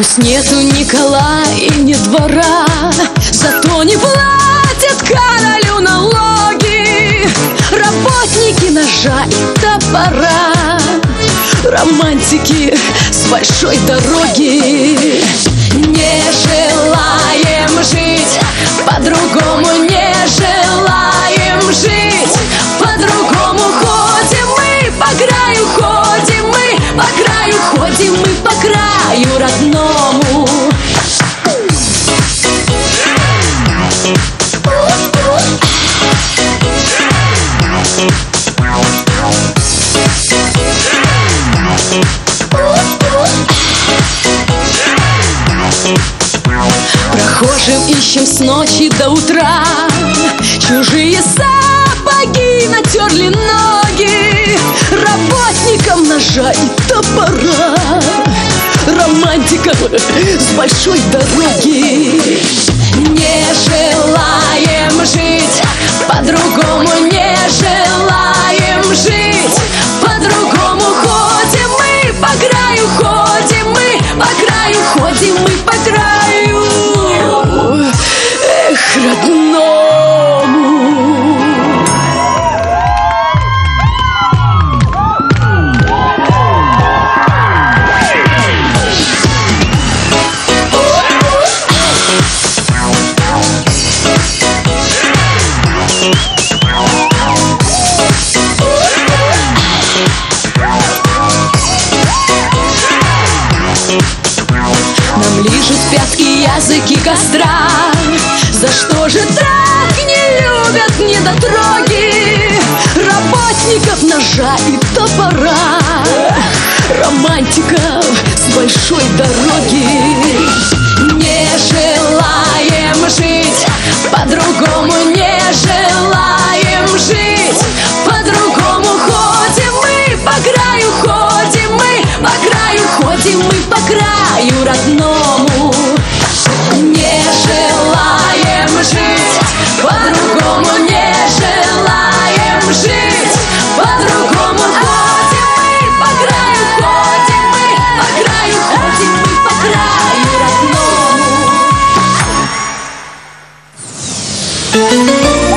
Пусть нету ни кола и ни двора, зато не платят королю налоги работники ножа и топора, романтики с большой дороги. Не желаем жить по-другому, не желаем жить по-другому. Ходим мы по краю, ходим мы по краю, ходим мы по краю родному. Прохожим ищем с ночи до утра, чужие сапоги натерли ноги работникам ножа и топора, романтикам с большой дороги. Не желаем жить по-другому, не желаем жить по-другому. Ходим мы по краю, ходим мы по краю, ходим мы по краю, эх, родному. Нам лижут пятки языки костра, за что же так не любят недотроги работников ножа и топора, романтиков с большой дороги. Не желаем жить по-другому, не желаем жить по-другому. Ходим мы по краю, ходим мы по краю, ходим мы по краю родному. Не желаем жить по-другому, не желаем жить по-другому. Ходим мы по краю, ходим мы по краю, ходим мы по краю родному.